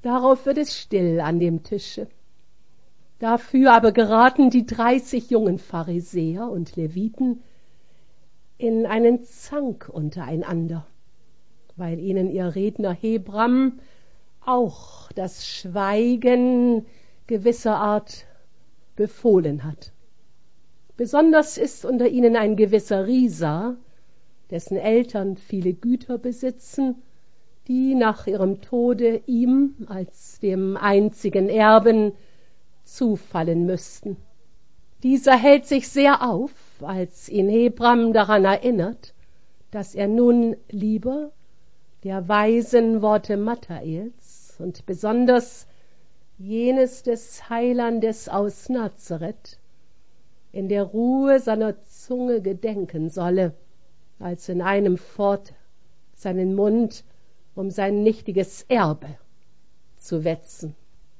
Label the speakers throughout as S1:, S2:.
S1: Darauf wird es still an dem Tische. Dafür aber geraten die 30 jungen Pharisäer und Leviten in einen Zank untereinander, weil ihnen ihr Redner Hebram auch das Schweigen gewisser Art befohlen hat. Besonders ist unter ihnen ein gewisser Risa, dessen Eltern viele Güter besitzen, die nach ihrem Tode ihm als dem einzigen Erben zufallen müssten. Dieser hält sich sehr auf, als ihn Hebram daran erinnert, dass er nun lieber der weisen Worte Matthäus und besonders jenes des Heilandes aus Nazareth in der Ruhe seiner Zunge gedenken solle, als in einem fort seinen Mund um sein nichtiges Erbe zu wetzen.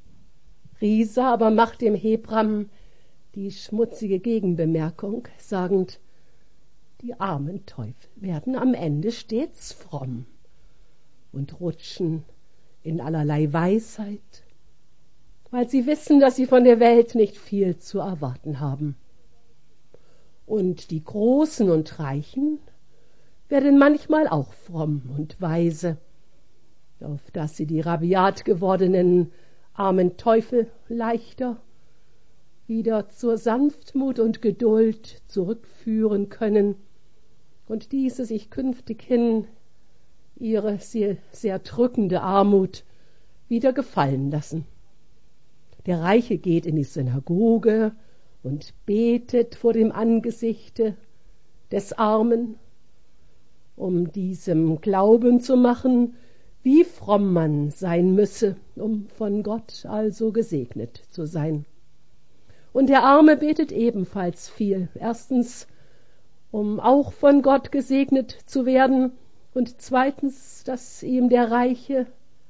S1: Risa aber macht dem Hebram die schmutzige Gegenbemerkung, sagend, die armen Teufel werden am Ende stets fromm und rutschen in allerlei Weisheit, weil sie wissen, dass sie von der Welt nicht viel zu erwarten haben. Und die Großen und Reichen werden manchmal auch fromm und weise, auf dass sie die rabiat gewordenen armen Teufel leichter wieder zur Sanftmut und Geduld zurückführen können und diese sich künftig hin ihre sehr drückende Armut wieder gefallen lassen. Der Reiche geht in die Synagoge und betet vor dem Angesichte des Armen, um diesem glauben zu machen, wie fromm man sein müsse, um von Gott also gesegnet zu sein. Und der Arme betet ebenfalls viel. Erstens, um auch von Gott gesegnet zu werden, und zweitens, dass ihm der Reiche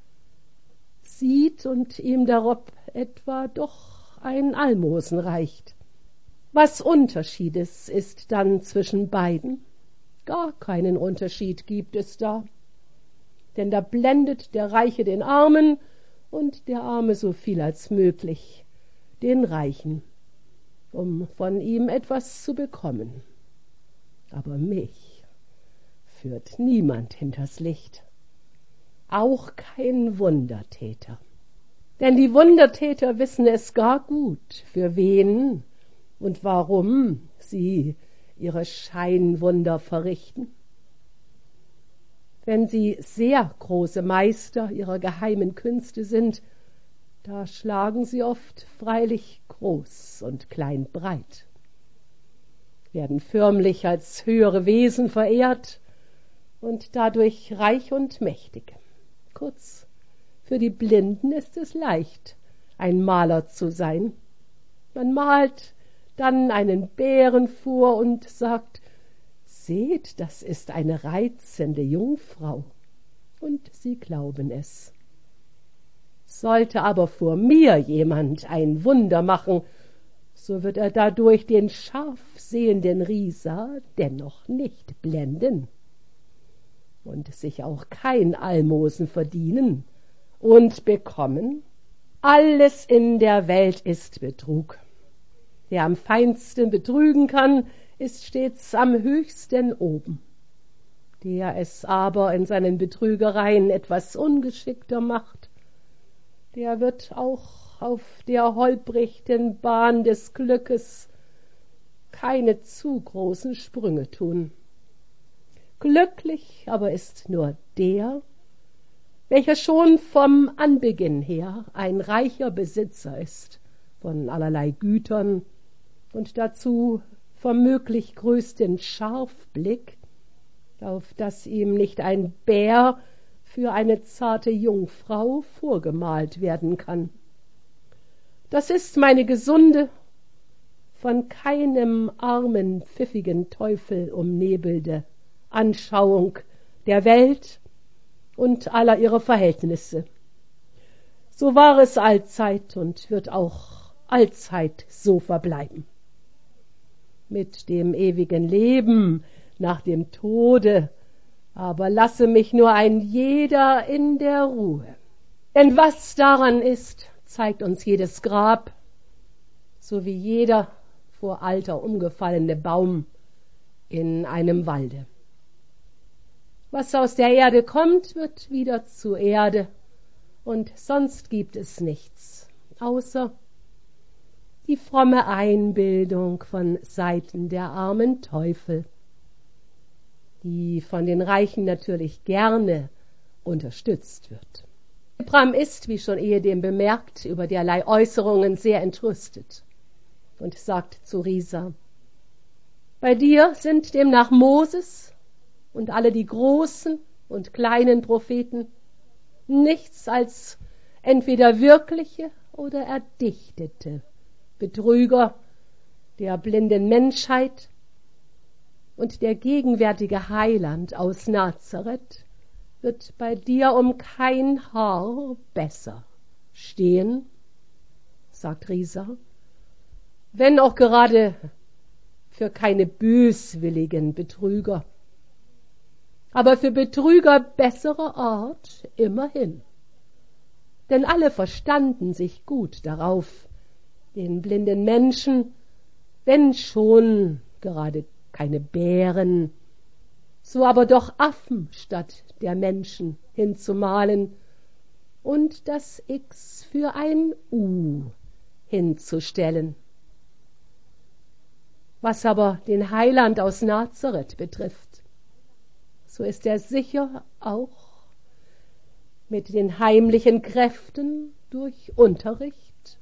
S1: sieht und ihm darob etwa doch ein Almosen reicht. Was Unterschiedes ist dann zwischen beiden? Gar keinen Unterschied gibt es da. Denn da blendet der Reiche den Armen und der Arme so viel als möglich den Reichen, um von ihm etwas zu bekommen. Aber mich führt niemand hinters Licht, auch kein Wundertäter. Denn die Wundertäter wissen es gar gut, für wen und warum sie ihre Scheinwunder verrichten. Wenn sie sehr große Meister ihrer geheimen Künste sind, da schlagen sie oft freilich groß und klein breit, werden förmlich als höhere Wesen verehrt und dadurch reich und mächtig. Kurz, für die Blinden ist es leicht, ein Maler zu sein. Man malt dann einen Bären vor und sagt, seht, das ist eine reizende Jungfrau. Und sie glauben es. Sollte aber vor mir jemand ein Wunder machen, so wird er dadurch den scharf sehenden Risa dennoch nicht blenden und sich auch kein Almosen verdienen und bekommen. Alles in der Welt ist Betrug. Der am feinsten betrügen kann, ist stets am höchsten oben. Der es aber in seinen Betrügereien etwas ungeschickter macht, der wird auch auf der holprichten Bahn des Glückes keine zu großen Sprünge tun. Glücklich aber ist nur der, welcher schon vom Anbeginn her ein reicher Besitzer ist von allerlei Gütern und dazu vermöglich größten Scharfblick, auf dass ihm nicht ein Bär für eine zarte Jungfrau vorgemalt werden kann. Das ist meine gesunde, von keinem armen, pfiffigen Teufel umnebelte Anschauung der Welt und aller ihrer Verhältnisse. So war es allzeit und wird auch allzeit so verbleiben. Mit dem ewigen Leben nach dem Tode aber lasse mich nur ein jeder in der Ruhe. Denn was daran ist, zeigt uns jedes Grab, so wie jeder vor Alter umgefallene Baum in einem Walde. Was aus der Erde kommt, wird wieder zur Erde, und sonst gibt es nichts, außer die fromme Einbildung von Seiten der armen Teufel, die von den Reichen natürlich gerne unterstützt wird. Bram ist, wie schon ehedem bemerkt, über derlei Äußerungen sehr entrüstet und sagt zu Risa: Bei dir sind demnach Moses und alle die großen und kleinen Propheten nichts als entweder wirkliche oder erdichtete Betrüger der blinden Menschheit, und der gegenwärtige Heiland aus Nazareth wird bei dir um kein Haar besser stehen, sagt Risa, wenn auch gerade für keine böswilligen Betrüger, aber für Betrüger besserer Art immerhin. Denn alle verstanden sich gut darauf, den blinden Menschen, wenn schon gerade keine Bären, so aber doch Affen statt der Menschen hinzumalen und das X für ein U hinzustellen. Was aber den Heiland aus Nazareth betrifft, so ist er sicher auch mit den heimlichen Kräften durch Unterricht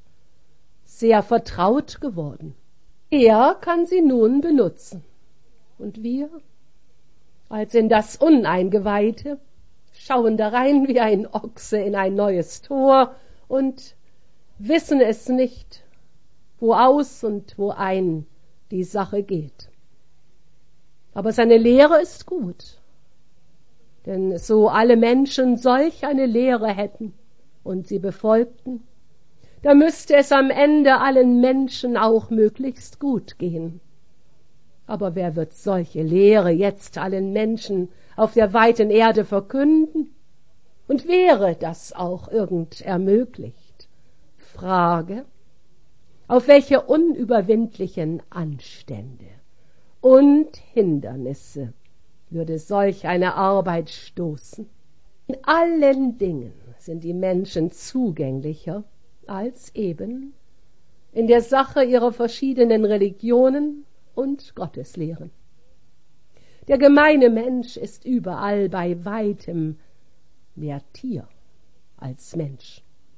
S1: sehr vertraut geworden. Er kann sie nun benutzen. Und wir, als in das Uneingeweihte, schauen darein wie ein Ochse in ein neues Tor und wissen es nicht, wo aus und wo ein die Sache geht. Aber seine Lehre ist gut, denn so alle Menschen solch eine Lehre hätten und sie befolgten, da müsste es am Ende allen Menschen auch möglichst gut gehen. Aber wer wird solche Lehre jetzt allen Menschen auf der weiten Erde verkünden? Und wäre das auch irgend ermöglicht? Frage, auf welche unüberwindlichen Anstände und Hindernisse würde solch eine Arbeit stoßen? In allen Dingen sind die Menschen zugänglicher als eben in der Sache ihrer verschiedenen Religionen und Gotteslehren. Der gemeine Mensch ist überall bei weitem mehr Tier als Mensch.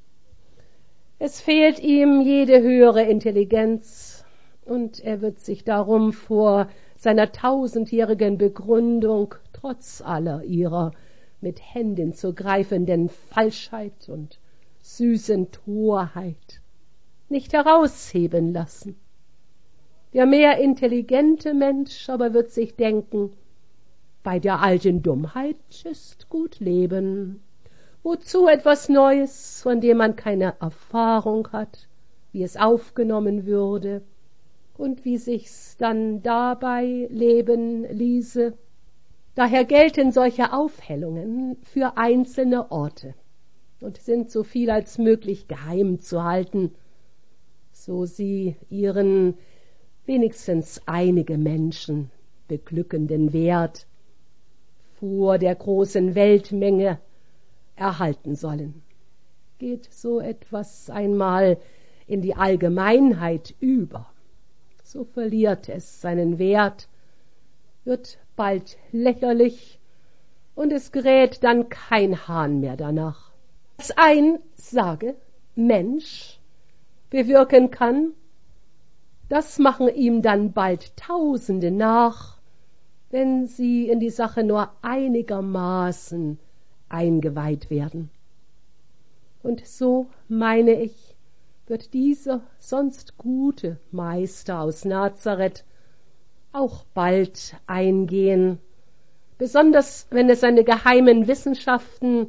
S1: Es fehlt ihm jede höhere Intelligenz, und er wird sich darum vor seiner 1000-jährigen Begründung trotz aller ihrer mit Händen zu greifenden Falschheit und süßen Torheit nicht herausheben lassen. Der mehr intelligente Mensch aber wird sich denken, bei der alten Dummheit ist gut leben. Wozu etwas Neues, von dem man keine Erfahrung hat, wie es aufgenommen würde und wie sich's dann dabei leben ließe? Daher gelten solche Aufhellungen für einzelne Orte und sind so viel als möglich geheim zu halten, so sie ihren wenigstens einige Menschen beglückenden Wert vor der großen Weltmenge erhalten sollen. Geht so etwas einmal in die Allgemeinheit über, so verliert es seinen Wert, wird bald lächerlich und es gerät dann kein Hahn mehr danach. Was ein, sage, Mensch bewirken kann, das machen ihm dann bald Tausende nach, wenn sie in die Sache nur einigermaßen eingeweiht werden. Und so, meine ich, wird dieser sonst gute Meister aus Nazareth auch bald eingehen, besonders wenn es seine geheimen Wissenschaften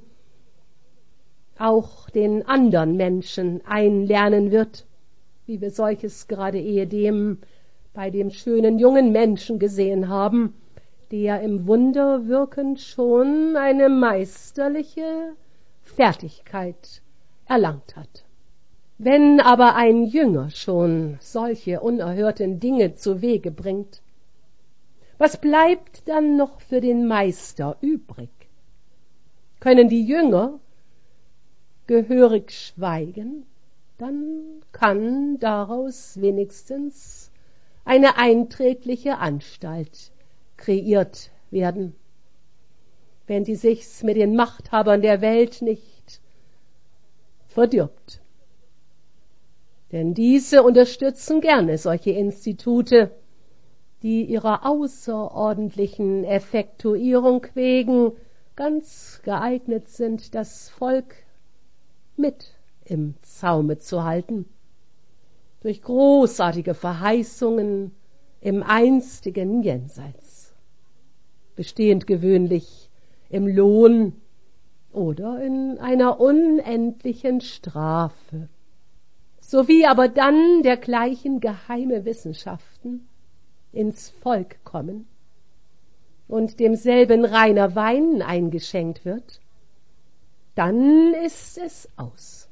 S1: auch den anderen Menschen einlernen wird, wie wir solches gerade ehedem bei dem schönen jungen Menschen gesehen haben, der im Wunderwirken schon eine meisterliche Fertigkeit erlangt hat. Wenn aber ein Jünger schon solche unerhörten Dinge zu Wege bringt, was bleibt dann noch für den Meister übrig? Können die Jünger gehörig schweigen, dann kann daraus wenigstens eine einträgliche Anstalt kreiert werden. Wenn die sich's mit den Machthabern der Welt nicht verdirbt. Denn diese unterstützen gerne solche Institute, die ihrer außerordentlichen Effektuierung wegen ganz geeignet sind, das Volk mit im Zaume zu halten, durch großartige Verheißungen im einstigen Jenseits, bestehend gewöhnlich im Lohn oder in einer unendlichen Strafe, sowie aber dann dergleichen geheime Wissenschaften ins Volk kommen und demselben reiner Wein eingeschenkt wird, dann ist es aus.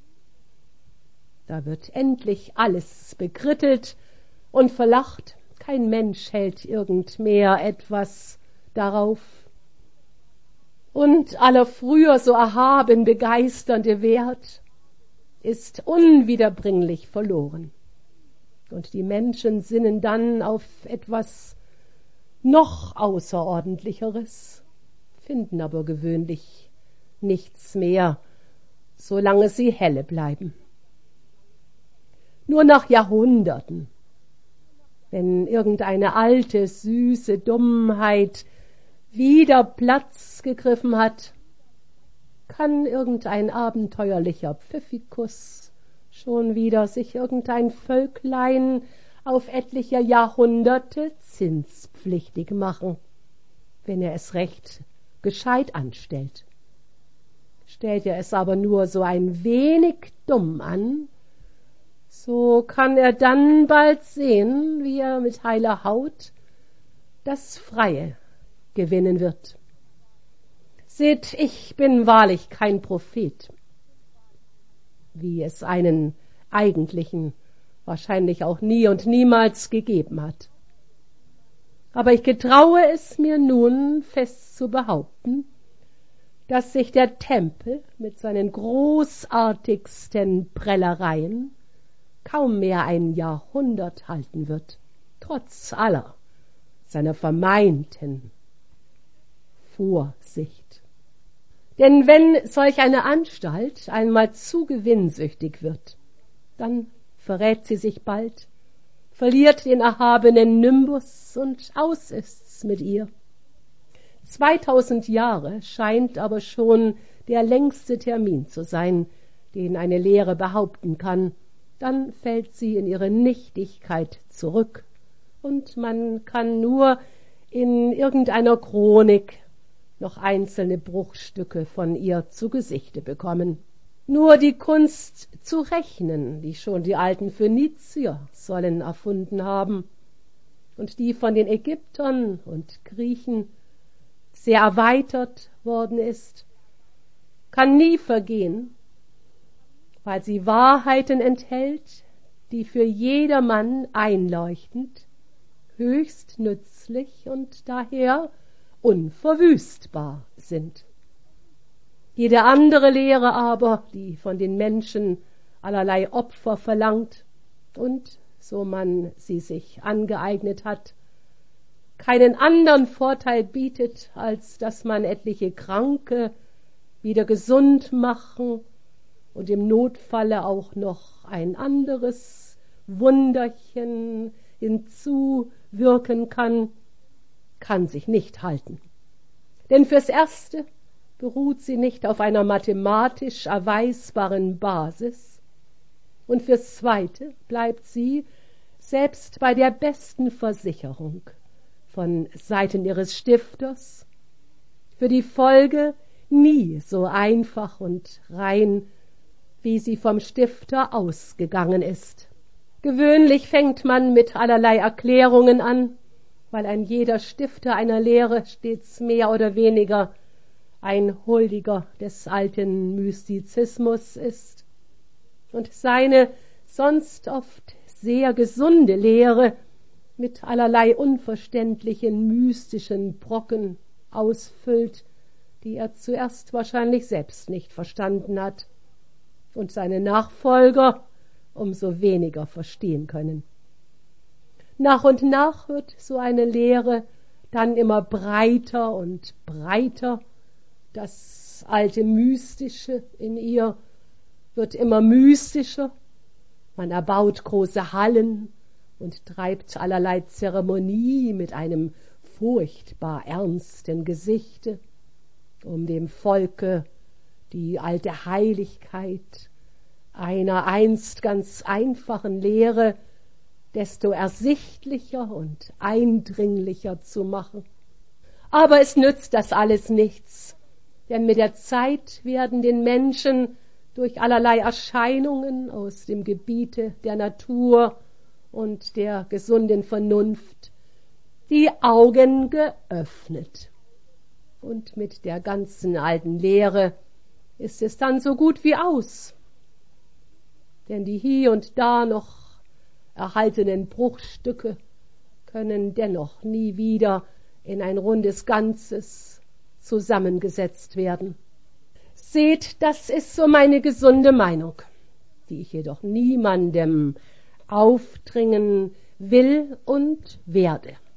S1: Da wird endlich alles bekrittelt und verlacht, kein Mensch hält irgend mehr etwas darauf. Und aller früher so erhaben begeisternde Wert ist unwiederbringlich verloren. Und die Menschen sinnen dann auf etwas noch Außerordentlicheres, finden aber gewöhnlich nichts mehr, solange sie helle bleiben. Nur nach Jahrhunderten, wenn irgendeine alte, süße Dummheit wieder Platz gegriffen hat, kann irgendein abenteuerlicher Pfiffikus schon wieder sich irgendein Völklein auf etliche Jahrhunderte zinspflichtig machen, wenn er es recht gescheit anstellt. Stellt er es aber nur so ein wenig dumm an, so kann er dann bald sehen, wie er mit heiler Haut das Freie gewinnen wird. Seht, ich bin wahrlich kein Prophet, wie es einen eigentlichen wahrscheinlich auch nie und niemals gegeben hat. Aber ich getraue es mir nun fest zu behaupten, dass sich der Tempel mit seinen großartigsten Prellereien kaum mehr ein Jahrhundert halten wird, trotz aller seiner vermeinten Vorsicht. Denn wenn solch eine Anstalt einmal zu gewinnsüchtig wird, dann verrät sie sich bald, verliert den erhabenen Nimbus und aus ist's mit ihr. 2000 Jahre scheint aber schon der längste Termin zu sein, den eine Lehre behaupten kann. Dann fällt sie in ihre Nichtigkeit zurück und man kann nur in irgendeiner Chronik noch einzelne Bruchstücke von ihr zu Gesichte bekommen. Nur die Kunst zu rechnen, die schon die alten Phönizier sollen erfunden haben und die von den Ägyptern und Griechen sehr erweitert worden ist, kann nie vergehen, weil sie Wahrheiten enthält, die für jedermann einleuchtend, höchst nützlich und daher unverwüstbar sind. Jede andere Lehre aber, die von den Menschen allerlei Opfer verlangt und, so man sie sich angeeignet hat, keinen anderen Vorteil bietet, als dass man etliche Kranke wieder gesund machen und im Notfalle auch noch ein anderes Wunderchen hinzuwirken kann, kann sich nicht halten. Denn fürs Erste beruht sie nicht auf einer mathematisch erweisbaren Basis und fürs Zweite bleibt sie selbst bei der besten Versicherung von Seiten ihres Stifters für die Folge nie so einfach und rein, wie sie vom Stifter ausgegangen ist. Gewöhnlich fängt man mit allerlei Erklärungen an, weil ein jeder Stifter einer Lehre stets mehr oder weniger ein Huldiger des alten Mystizismus ist und seine sonst oft sehr gesunde Lehre mit allerlei unverständlichen mystischen Brocken ausfüllt, die er zuerst wahrscheinlich selbst nicht verstanden hat und seine Nachfolger umso weniger verstehen können. Nach und nach wird so eine Lehre dann immer breiter und breiter. Das alte Mystische in ihr wird immer mystischer. Man erbaut große Hallen und treibt allerlei Zeremonie mit einem furchtbar ernsten Gesichte, um dem Volke die alte Heiligkeit einer einst ganz einfachen Lehre desto ersichtlicher und eindringlicher zu machen. Aber es nützt das alles nichts, denn mit der Zeit werden den Menschen durch allerlei Erscheinungen aus dem Gebiete der Natur und der gesunden Vernunft die Augen geöffnet. Und mit der ganzen alten Lehre ist es dann so gut wie aus. Denn die hier und da noch erhaltenen Bruchstücke können dennoch nie wieder in ein rundes Ganzes zusammengesetzt werden. Seht, das ist so meine gesunde Meinung, die ich jedoch niemandem aufdringen will und werde.